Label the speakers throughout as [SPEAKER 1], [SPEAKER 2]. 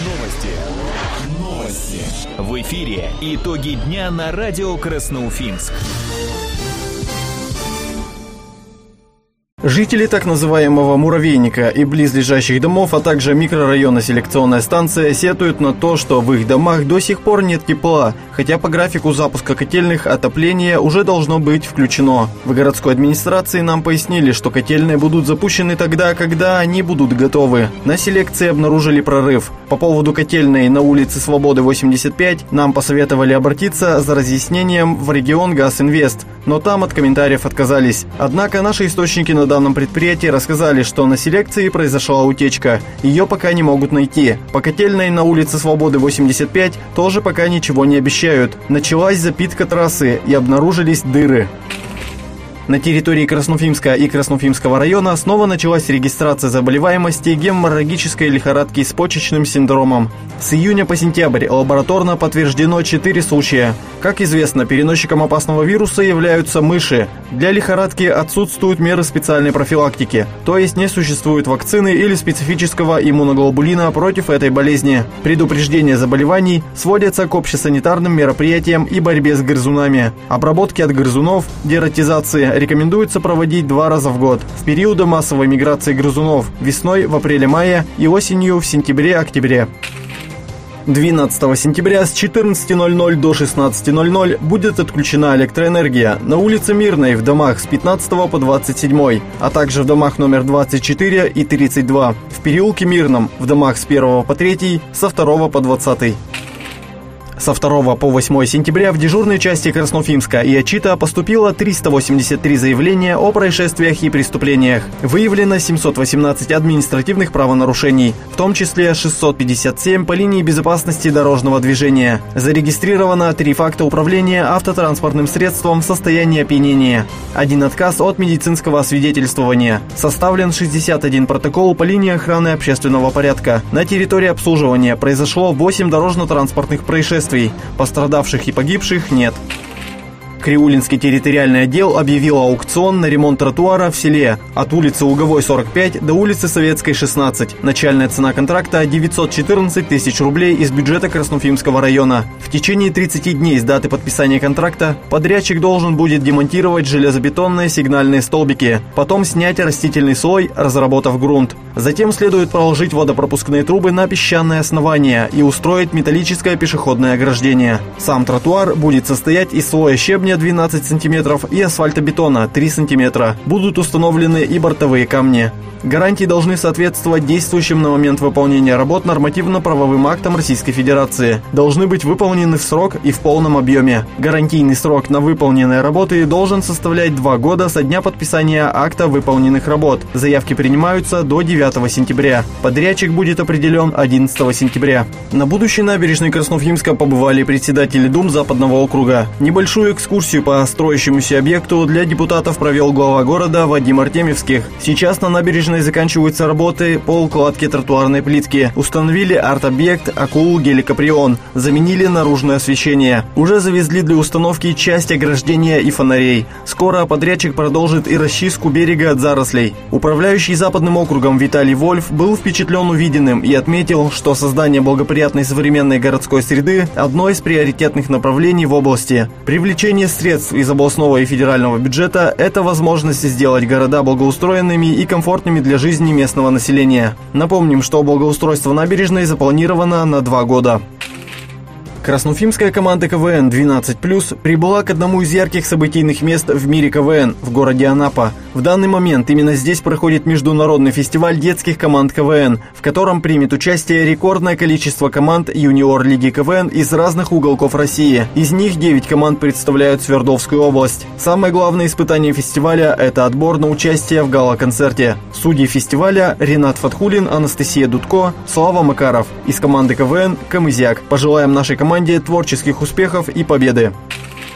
[SPEAKER 1] Новости. В эфире итоги дня на радио Красноуфимск.
[SPEAKER 2] Жители так называемого муравейника и близлежащих домов, а также микрорайона Селекционная станция сетуют на то, что в их домах до сих пор нет тепла, хотя по графику запуска котельных отопление уже должно быть включено. В городской администрации нам пояснили, что котельные будут запущены тогда, когда они будут готовы. На селекции обнаружили прорыв. По поводу котельной на улице Свободы 85 нам посоветовали обратиться за разъяснением в регион Газинвест, но там от комментариев отказались. Однако наши источники на данном предприятии рассказали, что на селекции произошла утечка. Ее пока не могут найти. По котельной на улице Свободы 85 тоже пока ничего не обещают. Началась запитка трассы и обнаружились дыры. На территории Красноуфимска и Красноуфимского района снова началась регистрация заболеваемости геморрагической лихорадки с почечным синдромом. С июня по сентябрь лабораторно подтверждено 4 случая. Как известно, переносчиком опасного вируса являются мыши. Для лихорадки отсутствуют меры специальной профилактики, то есть не существует вакцины или специфического иммуноглобулина против этой болезни. Предупреждение заболеваний сводятся к общесанитарным мероприятиям и борьбе с грызунами. Обработки от грызунов, дератизации рекомендуется проводить 2 раза в год. В периоды массовой миграции грызунов весной в апреле-мае и осенью в сентябре-октябре. 12 сентября с 14:00 до 16:00 будет отключена электроэнергия на улице Мирной в домах с 15 по 27, а также в домах номер 24 и 32, в переулке Мирном в домах с 1 по 3, со 2 по 20. Со 2 по 8 сентября в дежурной части Красноуфимска и Ачита поступило 383 заявления о происшествиях и преступлениях. Выявлено 718 административных правонарушений, в том числе 657 по линии безопасности дорожного движения. Зарегистрировано 3 факта управления автотранспортным средством в состоянии опьянения. 1 отказ от медицинского освидетельствования. Составлен 61 протокол по линии охраны общественного порядка. На территории обслуживания произошло 8 дорожно-транспортных происшествий. Пострадавших и погибших нет. Криулинский территориальный отдел объявил аукцион на ремонт тротуара в селе от улицы Луговой 45 до улицы Советской 16. Начальная цена контракта 914 тысяч рублей из бюджета Красноуфимского района. В течение 30 дней с даты подписания контракта подрядчик должен будет демонтировать железобетонные сигнальные столбики, потом снять растительный слой, разработав грунт. Затем следует проложить водопропускные трубы на песчаное основание и устроить металлическое пешеходное ограждение. Сам тротуар будет состоять из слоя щебня 12 см и асфальтобетона 3 см. Будут установлены и бортовые камни. Гарантии должны соответствовать действующим на момент выполнения работ нормативно-правовым актам Российской Федерации. Должны быть выполнены в срок и в полном объеме. Гарантийный срок на выполненные работы должен составлять 2 года со дня подписания акта выполненных работ. Заявки принимаются до 9 сентября. Подрядчик будет определен 11 сентября. На будущей набережной Красноуфимска побывали председатели дум Западного округа. Небольшую экскурсию по строящемуся объекту для депутатов провел глава города Вадим Артемьевских. Сейчас на набережной заканчиваются работы по укладке тротуарной плитки. Установили арт-объект «Акул Геликоприон», заменили наружное освещение. Уже завезли для установки часть ограждения и фонарей. Скоро подрядчик продолжит и расчистку берега от зарослей. Управляющий Западным округом Виталий Вольф был впечатлен увиденным и отметил, что создание благоприятной современной городской среды – одно из приоритетных направлений в области. Привлечение средств из областного и федерального бюджета – это возможность сделать города благоустроенными и комфортными для жизни местного населения. Напомним, что благоустройство набережной запланировано на 2 года. Красноуфимская команда КВН 12+, прибыла к одному из ярких событийных мест в мире КВН в городе Анапа. В данный момент именно здесь проходит международный фестиваль детских команд КВН, в котором примет участие рекордное количество команд юниор-лиги КВН из разных уголков России. Из них 9 команд представляют Свердловскую область. Самое главное испытание фестиваля – это отбор на участие в гала-концерте. Судьи фестиваля – Ренат Фатхулин, Анастасия Дудко, Слава Макаров. Из команды КВН – Камызяк. Пожелаем нашей команде творческих успехов и победы.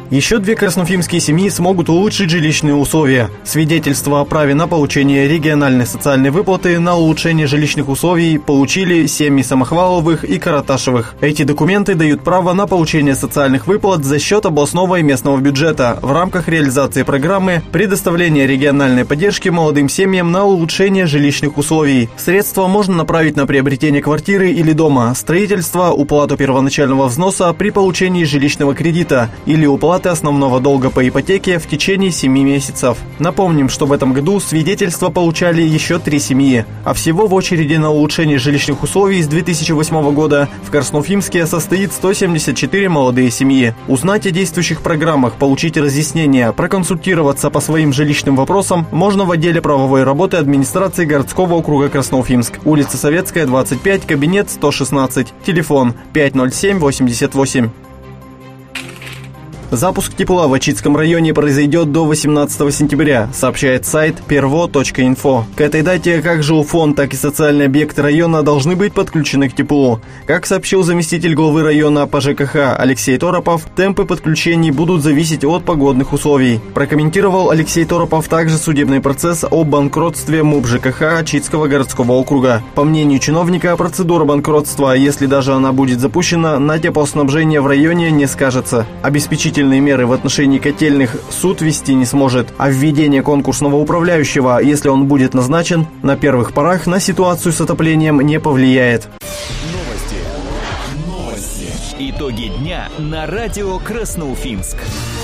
[SPEAKER 2] Еще 2 красноуфимские семьи смогут улучшить жилищные условия. Свидетельство о праве на получение региональной социальной выплаты на улучшение жилищных условий получили семьи Самохваловых и Караташевых. Эти документы дают право на получение социальных выплат за счет областного и местного бюджета в рамках реализации программы предоставления региональной поддержки молодым семьям на улучшение жилищных условий. Средства можно направить на приобретение квартиры или дома, строительство, уплату первоначального взноса при получении жилищного кредита или уплаты основного долга по ипотеке в течение 7 месяцев. Напомним, что в этом году свидетельства получали еще 3 семьи, а всего в очереди на улучшение жилищных условий с 2008 года в Красноуфимске состоит 174 молодые семьи. Узнать о действующих программах, получить разъяснения, проконсультироваться по своим жилищным вопросам можно в отделе правовой работы администрации городского округа Красноуфимск. Улица Советская, 25, кабинет 116, телефон 507-88. Запуск тепла в Ачитском районе произойдет до 18 сентября, сообщает сайт pervo.info. К этой дате как жилфонд, так и социальные объекты района должны быть подключены к теплу. Как сообщил заместитель главы района по ЖКХ Алексей Торопов, темпы подключений будут зависеть от погодных условий. Прокомментировал Алексей Торопов также судебный процесс о банкротстве МУП ЖКХ Ачитского городского округа. По мнению чиновника, процедура банкротства, если даже она будет запущена, на теплоснабжение в районе не скажется. Обеспечительные меры в отношении котельных суд вести не сможет, а введение конкурсного управляющего, если он будет назначен, на первых порах на ситуацию с отоплением не повлияет.
[SPEAKER 1] Новости. Итоги дня на радио Красноуфимск.